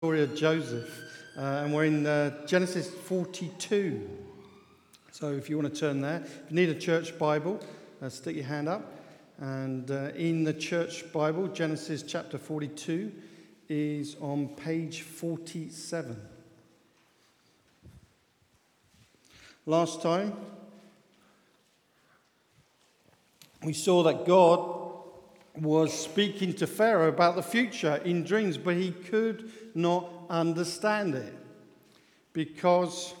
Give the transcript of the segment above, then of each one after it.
Story of Joseph, and we're in Genesis 42. So if you want to turn there, if you need a church Bible, stick your hand up. And in the church Bible, Genesis chapter 42 is on page 47. Last time, we saw that God was speaking to Pharaoh about the future in dreams, but he could not understand it because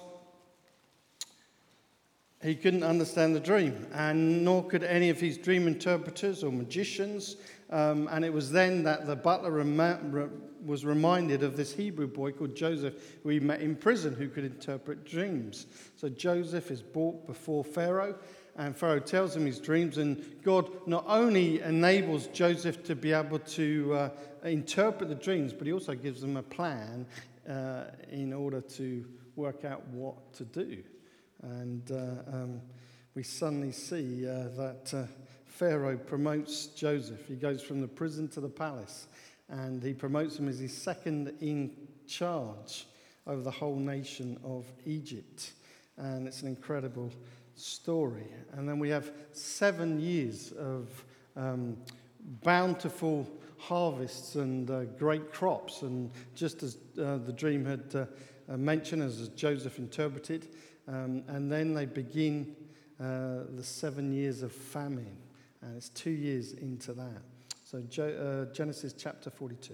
he couldn't understand the dream, and nor could any of his dream interpreters or magicians. And it was then that the butler was reminded of this Hebrew boy called Joseph, who he met in prison, who could interpret dreams. So Joseph is brought before Pharaoh, and Pharaoh tells him his dreams, and God not only enables Joseph to be able to interpret the dreams, but he also gives him a plan in order to work out what to do. And we suddenly see that Pharaoh promotes Joseph. He goes from the prison to the palace, and he promotes him as his second in charge over the whole nation of Egypt. And it's an incredible story. And then we have 7 years of bountiful harvests and great crops. And just as the dream had mentioned, as Joseph interpreted, and then they begin the 7 years of famine. And it's 2 years into that. So Genesis chapter 42.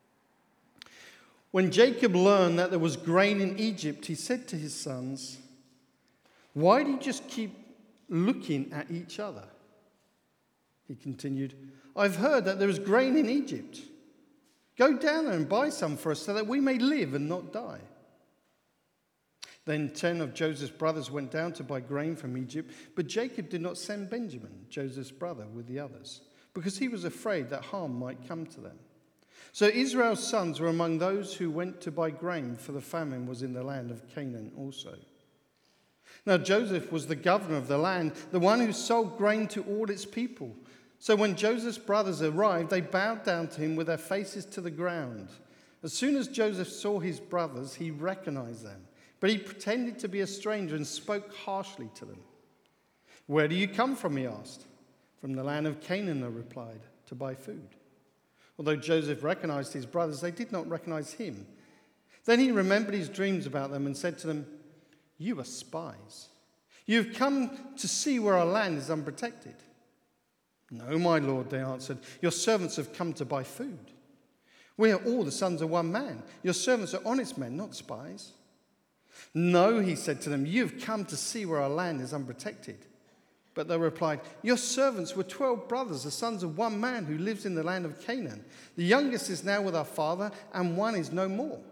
When Jacob learned that there was grain in Egypt, he said to his sons, "Why do you just keep looking at each other?" He continued, "I've heard that there is grain in Egypt. Go down there and buy some for us so that we may live and not die." Then 10 of Joseph's brothers went down to buy grain from Egypt, but Jacob did not send Benjamin, Joseph's brother, with the others, because he was afraid that harm might come to them. So Israel's sons were among those who went to buy grain, for the famine was in the land of Canaan also. Now Joseph was the governor of the land, the one who sold grain to all its people. So when Joseph's brothers arrived, they bowed down to him with their faces to the ground. As soon as Joseph saw his brothers, he recognized them. But he pretended to be a stranger and spoke harshly to them. "Where do you come from?" he asked. "From the land of Canaan," they replied, "to buy food." Although Joseph recognized his brothers, they did not recognize him. Then he remembered his dreams about them and said to them, "You are spies. You have come to see where our land is unprotected." "No, my lord," they answered. "Your servants have come to buy food. We are all the sons of one man. Your servants are honest men, not spies." "No," he said to them, "you have come to see where our land is unprotected." But they replied, "Your servants were 12 brothers, the sons of one man who lives in the land of Canaan. The youngest is now with our father, and one is no more."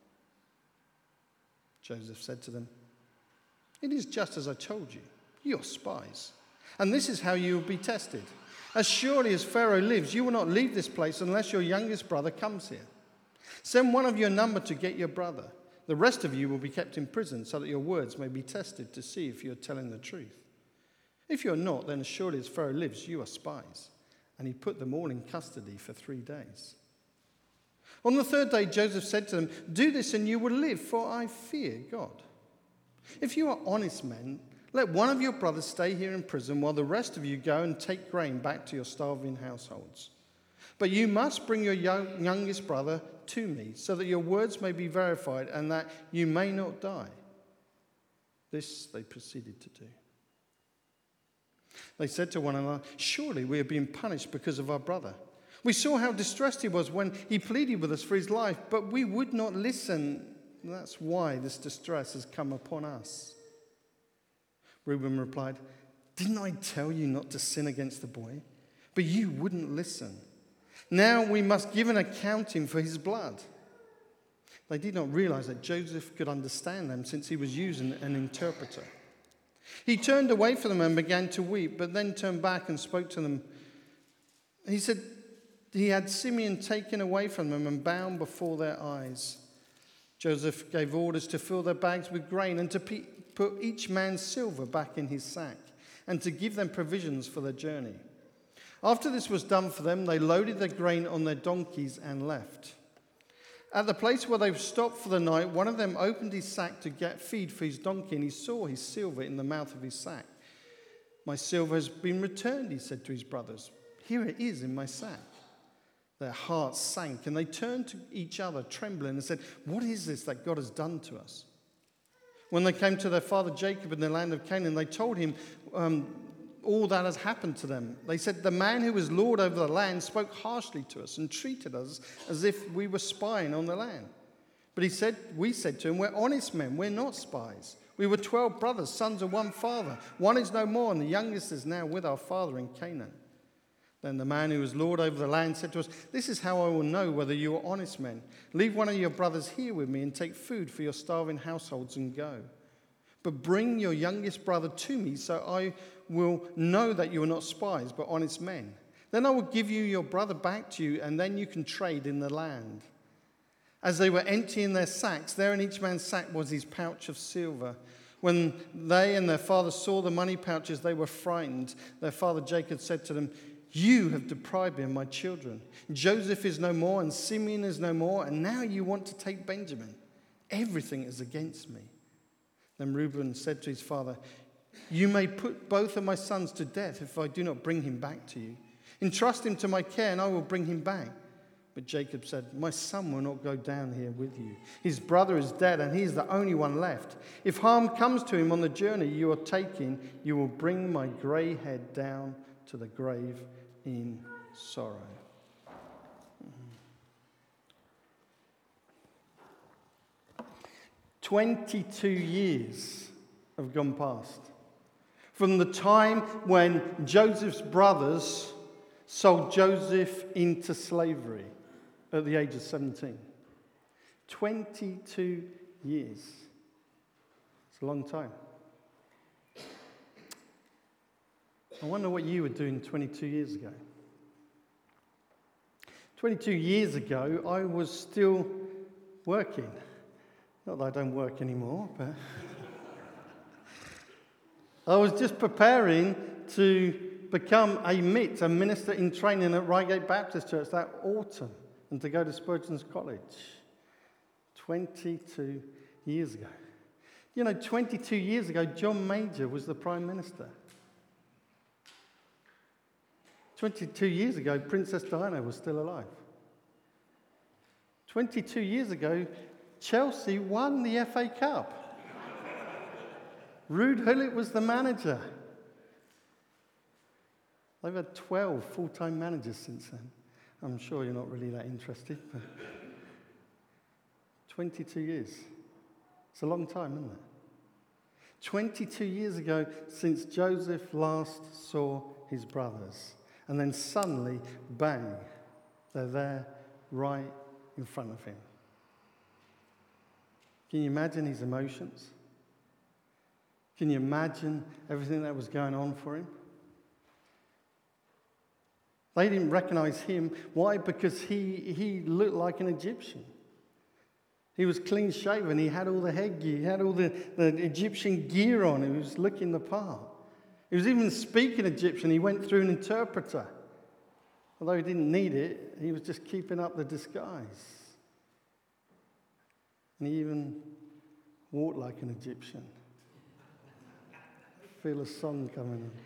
Joseph said to them, "It is just as I told you. You are spies. And this is how you will be tested. As surely as Pharaoh lives, you will not leave this place unless your youngest brother comes here. Send one of your number to get your brother. The rest of you will be kept in prison so that your words may be tested to see if you are telling the truth. If you are not, then as surely as Pharaoh lives, you are spies." And he put them all in custody for 3 days. On the 3rd day, Joseph said to them, "Do this and you will live, for I fear God. If you are honest men, let one of your brothers stay here in prison while the rest of you go and take grain back to your starving households. But you must bring your youngest brother to me so that your words may be verified and that you may not die." This they proceeded to do. They said to one another, "Surely we are being punished because of our brother. We saw how distressed he was when he pleaded with us for his life, but we would not listen. That's why this distress has come upon us." Reuben replied, "Didn't I tell you not to sin against the boy? But you wouldn't listen. Now we must give an accounting for his blood." They did not realize that Joseph could understand them since he was using an interpreter. He turned away from them and began to weep, but then turned back and spoke to them. He said he had Simeon taken away from them and bound before their eyes. Joseph gave orders to fill their bags with grain and to put each man's silver back in his sack and to give them provisions for their journey. After this was done for them, they loaded their grain on their donkeys and left. At the place where they stopped for the night, one of them opened his sack to get feed for his donkey, and he saw his silver in the mouth of his sack. "My silver has been returned," he said to his brothers. "Here it is in my sack." Their hearts sank, and they turned to each other, trembling, and said, "What is this that God has done to us?" When they came to their father Jacob in the land of Canaan, they told him all that has happened to them. They said, "The man who was lord over the land spoke harshly to us and treated us as if we were spying on the land." But we said to him, "We're honest men, we're not spies. We were 12 brothers, sons of one father. One is no more, and the youngest is now with our father in Canaan." Then the man who was lord over the land said to us, "This is how I will know whether you are honest men. Leave one of your brothers here with me and take food for your starving households and go. But bring your youngest brother to me so I will know that you are not spies, but honest men. Then I will give you your brother back to you, and then you can trade in the land." As they were emptying their sacks, there in each man's sack was his pouch of silver. When they and their father saw the money pouches, they were frightened. Their father Jacob said to them, "You have deprived me of my children. Joseph is no more, and Simeon is no more, and now you want to take Benjamin. Everything is against me." Then Reuben said to his father, "You may put both of my sons to death if I do not bring him back to you. Entrust him to my care, and I will bring him back." But Jacob said, "My son will not go down here with you. His brother is dead, and he is the only one left. If harm comes to him on the journey you are taking, you will bring my grey head down to the grave in sorrow." 22 years have gone past from the time when Joseph's brothers sold Joseph into slavery at the age of 17. 22 years. It's a long time. I wonder what you were doing 22 years ago. 22 years ago, I was still working. Not that I don't work anymore, but I was just preparing to become a MIT, a minister in training at Reigate Baptist Church that autumn, and to go to Spurgeon's College. 22 years ago. 22 years ago, John Major was the Prime Minister. 22 years ago, Princess Diana was still alive. 22 years ago, Chelsea won the FA Cup. Ruud Gullit was the manager. They've had 12 full-time managers since then. I'm sure you're not really that interested, but 22 years. It's a long time, isn't it? 22 years ago since Joseph last saw his brothers. And then suddenly, bang, they're there right in front of him. Can you imagine his emotions? Can you imagine everything that was going on for him? They didn't recognize him. Why? Because he looked like an Egyptian. He was clean shaven. He had all the headgear. He had all the Egyptian gear on. He was looking the part. He was even speaking Egyptian. He went through an interpreter. Although he didn't need it, he was just keeping up the disguise. And he even walked like an Egyptian. Feel a song coming in.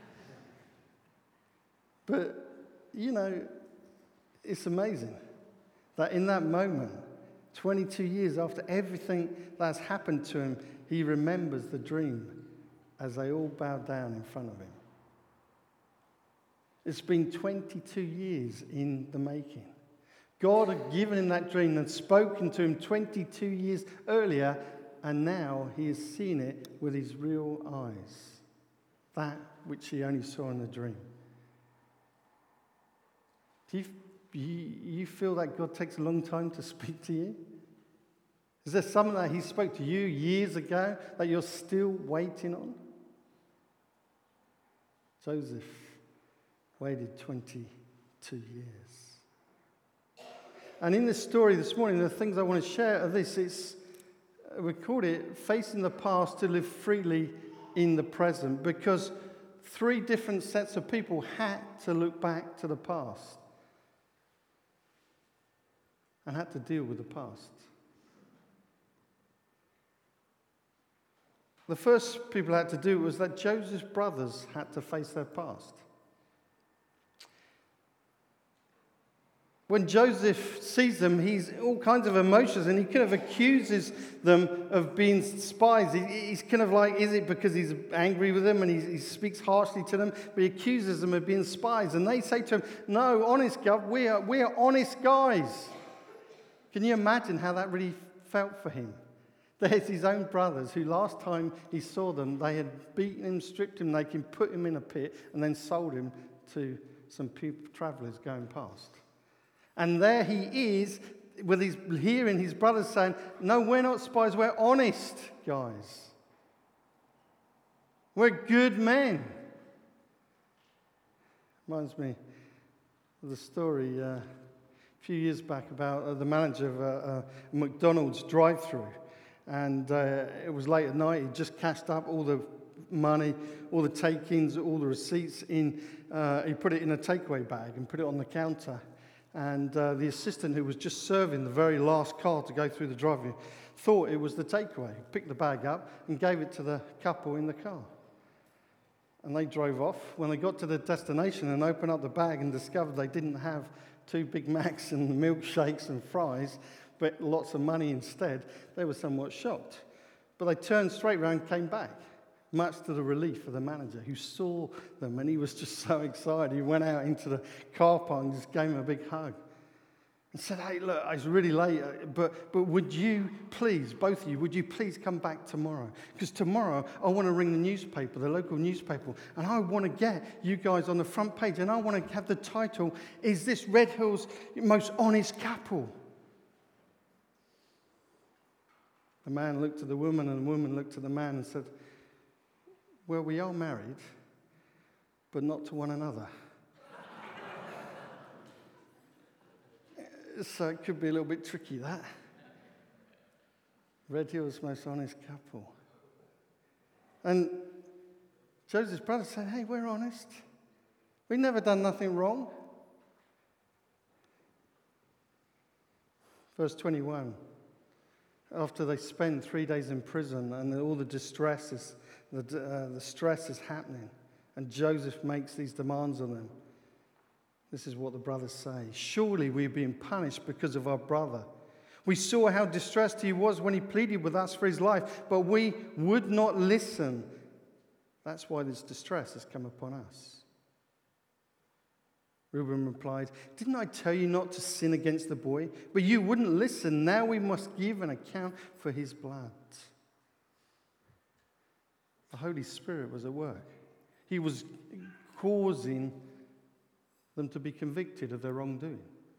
But, it's amazing that in that moment, 22 years after everything that's happened to him, he remembers the dream as they all bowed down in front of him. It's been 22 years in the making. God had given him that dream and spoken to him 22 years earlier, and now he has seen it with his real eyes, that which he only saw in the dream. Do you feel that God takes a long time to speak to you? Is there something that he spoke to you years ago that you're still waiting on? Joseph waited 22 years. And in this story this morning, the things I want to share are this. We called it Facing the Past to Live Freely in the Present, because 3 different sets of people had to look back to the past. and had to deal with the past. The first people had to do was that Joseph's brothers had to face their past. When Joseph sees them, he's all kinds of emotions, and he kind of accuses them of being spies. He's kind of like, is it because he's angry with them and he speaks harshly to them? But he accuses them of being spies. And they say to him, no, honest God, we are honest guys. Can you imagine how that really felt for him? There's his own brothers who last time he saw them, they had beaten him, stripped him naked, put him in a pit, and then sold him to some travelers going past. And there he is, hearing his brothers saying, no, we're not spies, we're honest guys. We're good men. Reminds me of the story a few years back about the manager of a McDonald's drive-thru. And it was late at night, he'd just cashed up all the money, all the take-ins, all the receipts in. He put it in a takeaway bag and put it on the counter. And the assistant who was just serving the very last car to go through the drive-thru thought it was the takeaway, picked the bag up and gave it to the couple in the car. And they drove off. When they got to the destination and opened up the bag and discovered they didn't have 2 Big Macs and milkshakes and fries, but lots of money instead, they were somewhat shocked. But they turned straight around and came back, much to the relief of the manager, who saw them, and he was just so excited. He went out into the car park and just gave him a big hug and said, hey, look, it's really late, but would you please, both of you, would you please come back tomorrow? Because tomorrow I want to ring the newspaper, the local newspaper, and I want to get you guys on the front page, and I want to have the title, Is This Red Hill's Most Honest Couple? The man looked at the woman, and the woman looked at the man and said, well, we are married, but not to one another. So it could be a little bit tricky, that. Red Hill's Most Honest Couple. And Joseph's brother said, hey, we're honest. We've never done nothing wrong. Verse 21. After they spend 3 days in prison and all the distress is, the stress is happening, and Joseph makes these demands on them. This is what the brothers say. Surely we're being punished because of our brother. We saw how distressed he was when he pleaded with us for his life, but we would not listen. That's why this distress has come upon us. Reuben replied, didn't I tell you not to sin against the boy? But you wouldn't listen. Now we must give an account for his blood. The Holy Spirit was at work. He was causing them to be convicted of their wrongdoing.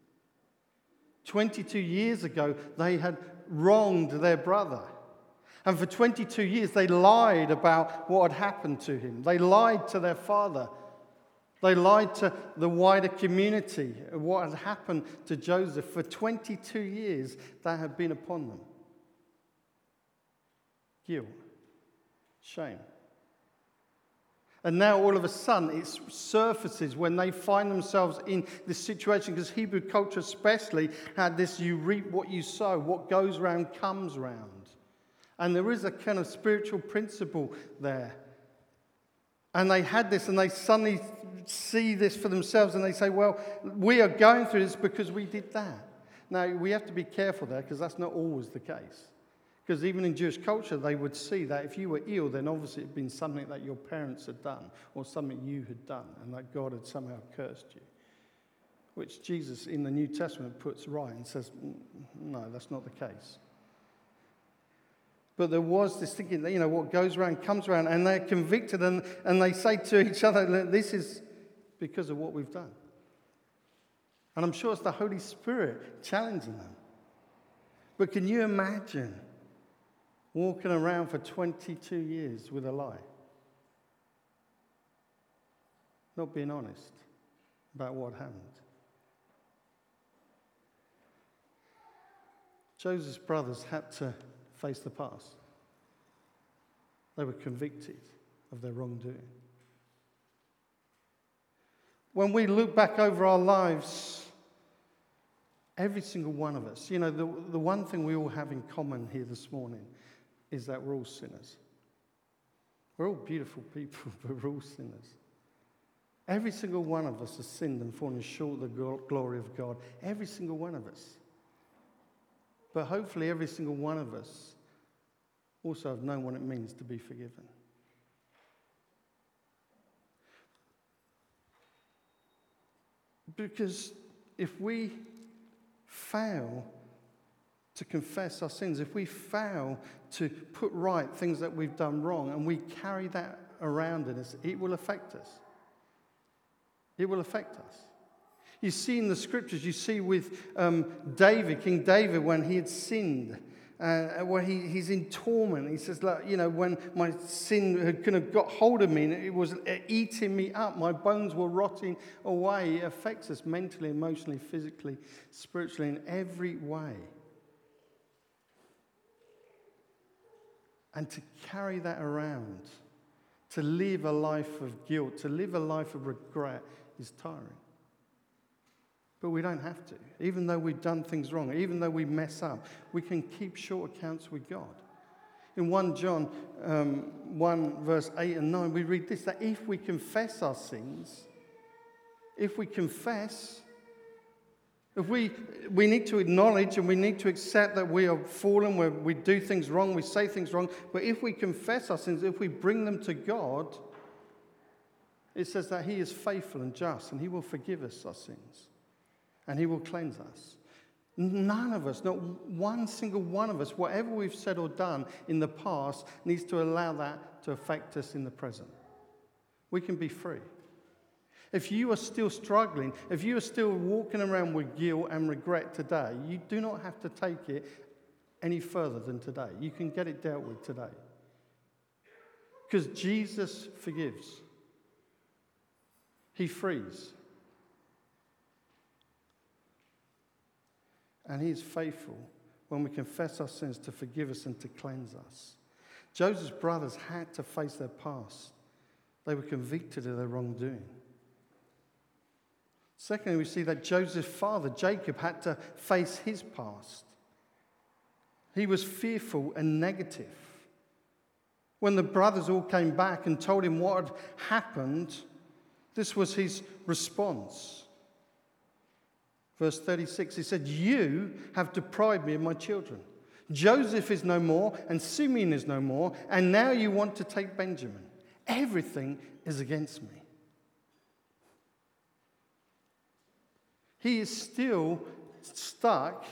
22 years ago, they had wronged their brother. And for 22 years, they lied about what had happened to him. They lied to their father. They lied to the wider community of what had happened to Joseph. For 22 years, that had been upon them. Guilt. Shame. And now all of a sudden it surfaces when they find themselves in this situation, because Hebrew culture especially had this, you reap what you sow, what goes round comes round. And there is a kind of spiritual principle there. And they had this, and they suddenly see this for themselves, and they say, well, we are going through this because we did that. Now, we have to be careful there, because that's not always the case. Because even in Jewish culture, they would see that if you were ill, then obviously it had been something that your parents had done, or something you had done, and that God had somehow cursed you. Which Jesus in the New Testament puts right and says, no, that's not the case. But there was this thinking that, what goes around comes around, and they're convicted, and they say to each other, this is because of what we've done. And I'm sure it's the Holy Spirit challenging them. But can you imagine walking around for 22 years with a lie? Not being honest about what happened. Joseph's brothers had to face the past. They were convicted of their wrongdoing. When we look back over our lives, Every single one of us. You know, the one thing we all have in common here this morning is that we're all sinners. We're all beautiful people, but we're all sinners. Every single one of us has sinned and fallen short of the glory of God. Every single one of us. But hopefully every single one of us also have known what it means to be forgiven. Because if we fail to confess our sins, if we fail to put right things that we've done wrong, and we carry that around in us, it will affect us. It will affect us. You see in the scriptures, you see with David, King David, when he had sinned, where he's in torment. He says, look, you know, when my sin had kind of got hold of me and it was eating me up, my bones were rotting away. It affects us mentally, emotionally, physically, spiritually, in every way. And to carry that around, to live a life of guilt, to live a life of regret is tiring. But we don't have to. Even though we've done things wrong, even though we mess up, we can keep short accounts with God. In 1 John 1 verse 8 and 9, we read this, that if we confess our sins, if we need to acknowledge and we need to accept that we are fallen, where we do things wrong, we say things wrong, but if we confess our sins, if we bring them to God, it says that he is faithful and just and he will forgive us our sins. And he will cleanse us. None of us, not one single one of us, whatever we've said or done in the past, needs to allow that to affect us in the present. We can be free. If you are still struggling, if you are still walking around with guilt and regret today, you do not have to take it any further than today. You can get it dealt with today. Because Jesus forgives. He frees. And he is faithful when we confess our sins to forgive us and to cleanse us. Joseph's brothers had to face their past. They were convicted of their wrongdoing. Secondly, we see that Joseph's father, Jacob, had to face his past. He was fearful and negative. When the brothers all came back and told him what had happened, this was his response. Verse 36, he said, "You have deprived me of my children. Joseph is no more, and Simeon is no more, and now you want to take Benjamin. Everything is against me." He is still stuck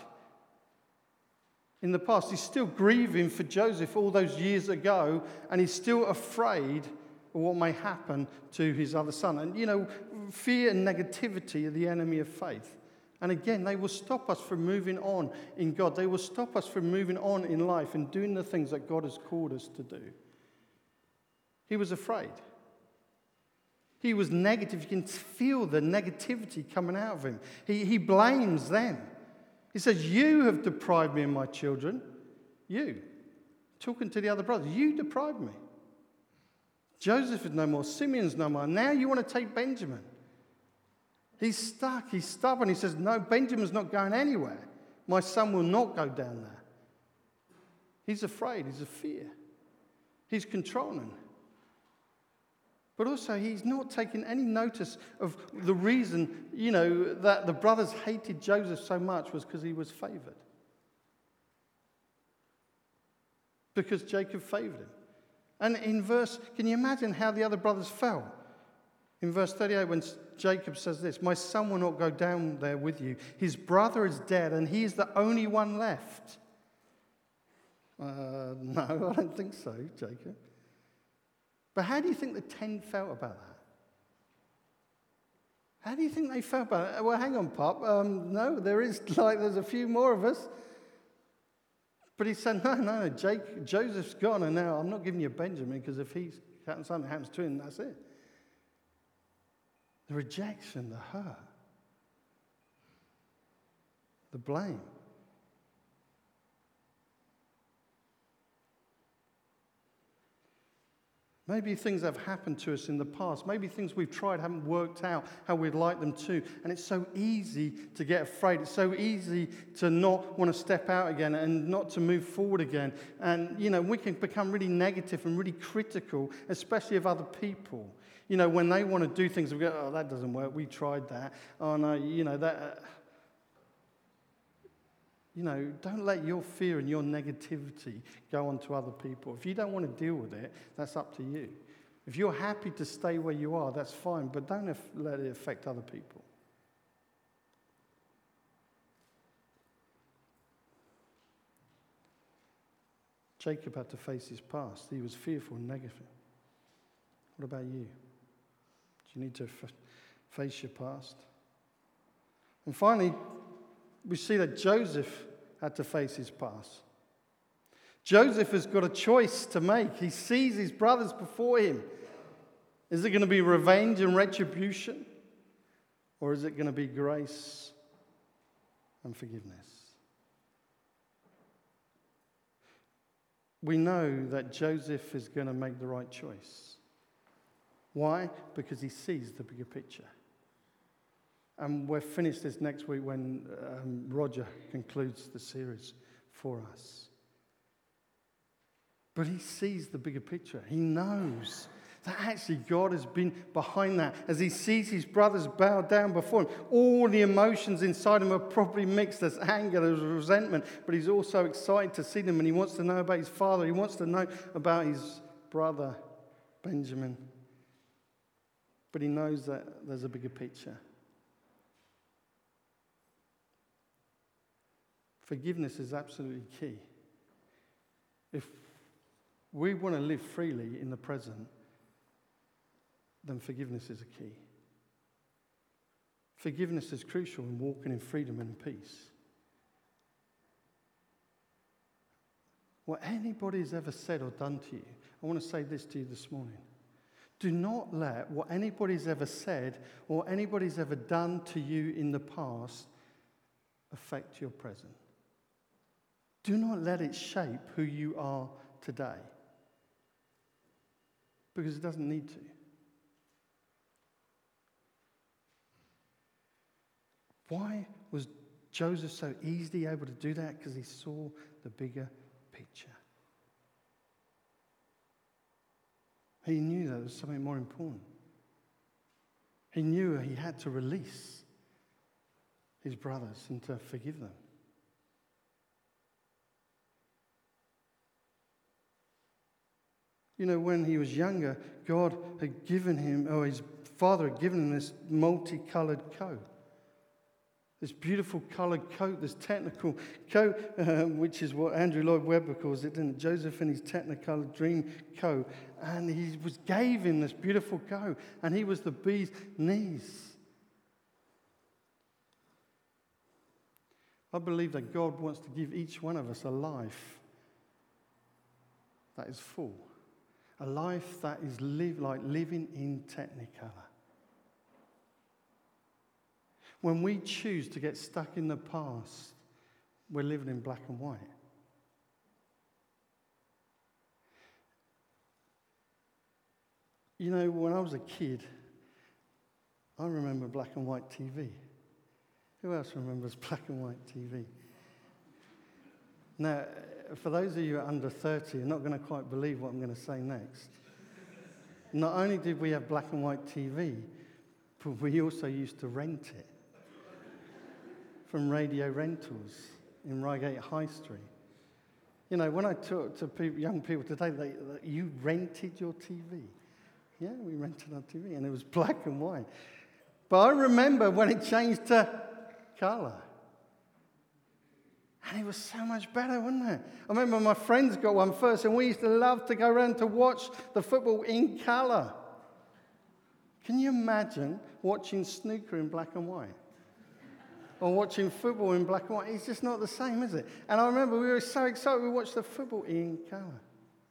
in the past. He's still grieving for Joseph all those years ago, and he's still afraid of what may happen to his other son. And, you know, fear and negativity are the enemy of faith. And again, they will stop us from moving on in God. They will stop us from moving on in life and doing the things that God has called us to do. He was afraid. He was negative. You can feel the negativity coming out of him. He blames them. He says, "You have deprived me of my children." You. Talking to the other brothers. You deprived me. Joseph is no more. Simeon's no more. Now you want to take Benjamin. He's stuck. He's stubborn. He says, "No, Benjamin's not going anywhere. My son will not go down there." He's afraid. He's a fear. He's controlling. But also, he's not taking any notice of the reason, you know, that the brothers hated Joseph so much was because he was favored. Because Jacob favored him. And can you imagine how the other brothers felt? In verse 38, when Jacob says this, "My son will not go down there with you. His brother is dead, and he is the only one left." No, I don't think so, Jacob. But how do you think the 10 felt about that? How do you think they felt about it? Well, hang on, Pop. No, there's a few more of us. But he said, no, Joseph's gone, and now I'm not giving you Benjamin, because if something happens to him, that's it. The rejection, the hurt, the blame. Maybe things have happened to us in the past. Maybe things we've tried haven't worked out how we'd like them to. And it's so easy to get afraid. It's so easy to not want to step out again and not to move forward again. And, we can become really negative and really critical, especially of other people. When they want to do things, we go, oh, that doesn't work. We tried that. Oh, no, that... don't let your fear and your negativity go on to other people. If you don't want to deal with it, that's up to you. If you're happy to stay where you are, that's fine, but don't let it affect other people. Jacob had to face his past. He was fearful and negative. What about you? Do you need to face your past? And finally, we see that Joseph had to face his past. Joseph has got a choice to make. He sees his brothers before him. Is it going to be revenge and retribution? Or is it going to be grace and forgiveness? We know that Joseph is going to make the right choice. Why? Because he sees the bigger picture. And we'll finish this next week when Roger concludes the series for us. But he sees the bigger picture. He knows that actually God has been behind that. As he sees his brothers bow down before him, all the emotions inside him are probably mixed. There's anger, there's resentment, but he's also excited to see them, and he wants to know about his father. He wants to know about his brother, Benjamin. But he knows that there's a bigger picture. Forgiveness is absolutely key. If we want to live freely in the present, then forgiveness is a key. Forgiveness is crucial in walking in freedom and peace. What anybody's ever said or done to you, I want to say this to you this morning. Do not let what anybody's ever said or anybody's ever done to you in the past affect your present. Do not let it shape who you are today. Because it doesn't need to. Why was Joseph so easily able to do that? Because he saw the bigger picture. He knew that there was something more important. He knew he had to release his brothers and to forgive them. When he was younger, God had given him, or his father had given him this multicolored coat. This beautiful colored coat, this technical coat, which is what Andrew Lloyd Webber calls it, didn't it? Joseph in his technicolor dream coat. And he gave him this beautiful coat, and he was the bee's knees. I believe that God wants to give each one of us a life that is full. A life that is like living in Technicolor. When we choose to get stuck in the past, we're living in black and white. When I was a kid, I remember black and white TV. Who else remembers black and white TV? Now, for those of you who are under 30, you're not going to quite believe what I'm going to say next. Not only did we have black and white TV, but we also used to rent it from Radio Rentals in Reigate High Street. When I talk to young people today, you rented your TV. Yeah, we rented our TV, and it was black and white. But I remember when it changed to colour. And it was so much better, wasn't it? I remember my friends got one first, and we used to love to go around to watch the football in colour. Can you imagine watching snooker in black and white? Or watching football in black and white? It's just not the same, is it? And I remember we were so excited we watched the football in colour.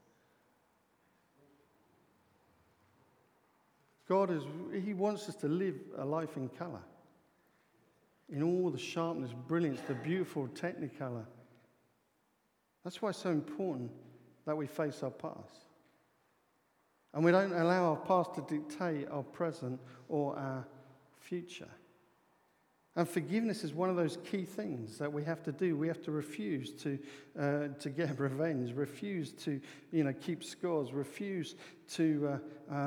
He wants us to live a life in colour. In all the sharpness, brilliance, the beautiful Technicolor. That's why it's so important that we face our past. And we don't allow our past to dictate our present or our future. And forgiveness is one of those key things that we have to do. We have to refuse to get revenge, refuse to, keep scores, refuse to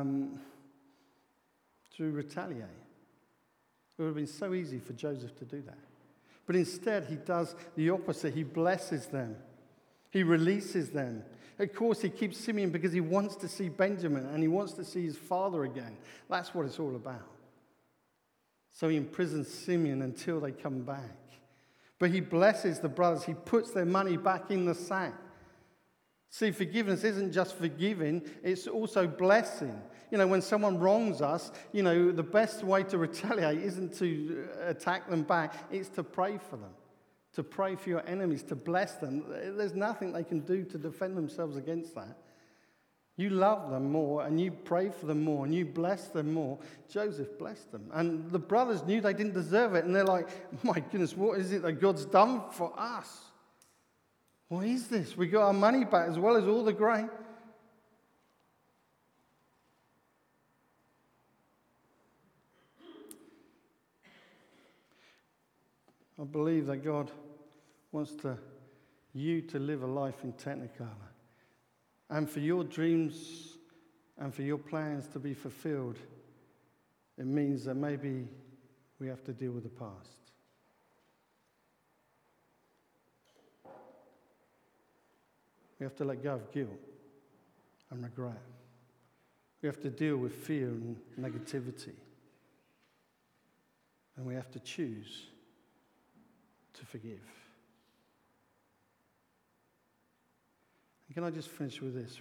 retaliate. It would have been so easy for Joseph to do that. But instead, he does the opposite. He blesses them. He releases them. Of course, he keeps Simeon because he wants to see Benjamin and he wants to see his father again. That's what it's all about. So he imprisons Simeon until they come back. But he blesses the brothers. He puts their money back in the sack. See, forgiveness isn't just forgiving, it's also blessing. When someone wrongs us, the best way to retaliate isn't to attack them back, it's to pray for them, to pray for your enemies, to bless them. There's nothing they can do to defend themselves against that. You love them more, and you pray for them more, and you bless them more. Joseph blessed them. And the brothers knew they didn't deserve it, and they're like, my goodness, what is it that God's done for us? What is this? We got our money back as well as all the grain. I believe that God wants you to live a life in Technicolor. And for your dreams and for your plans to be fulfilled, it means that maybe we have to deal with the past. We have to let go of guilt and regret. We have to deal with fear and negativity. And we have to choose to forgive. And can I just finish with this?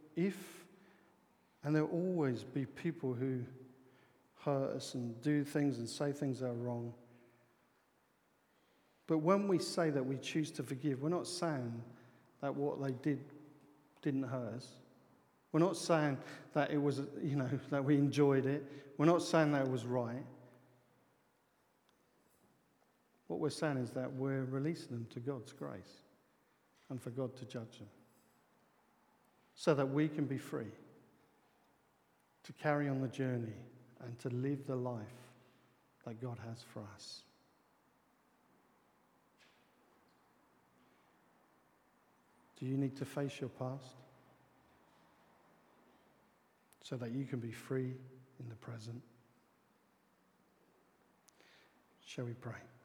And there'll always be people who hurt us and do things and say things that are wrong. But when we say that we choose to forgive, we're not saying that what they did didn't hurt us. We're not saying that it was, that we enjoyed it. We're not saying that it was right. What we're saying is that we're releasing them to God's grace and for God to judge them so that we can be free to carry on the journey and to live the life that God has for us. Do you need to face your past so that you can be free in the present? Shall we pray?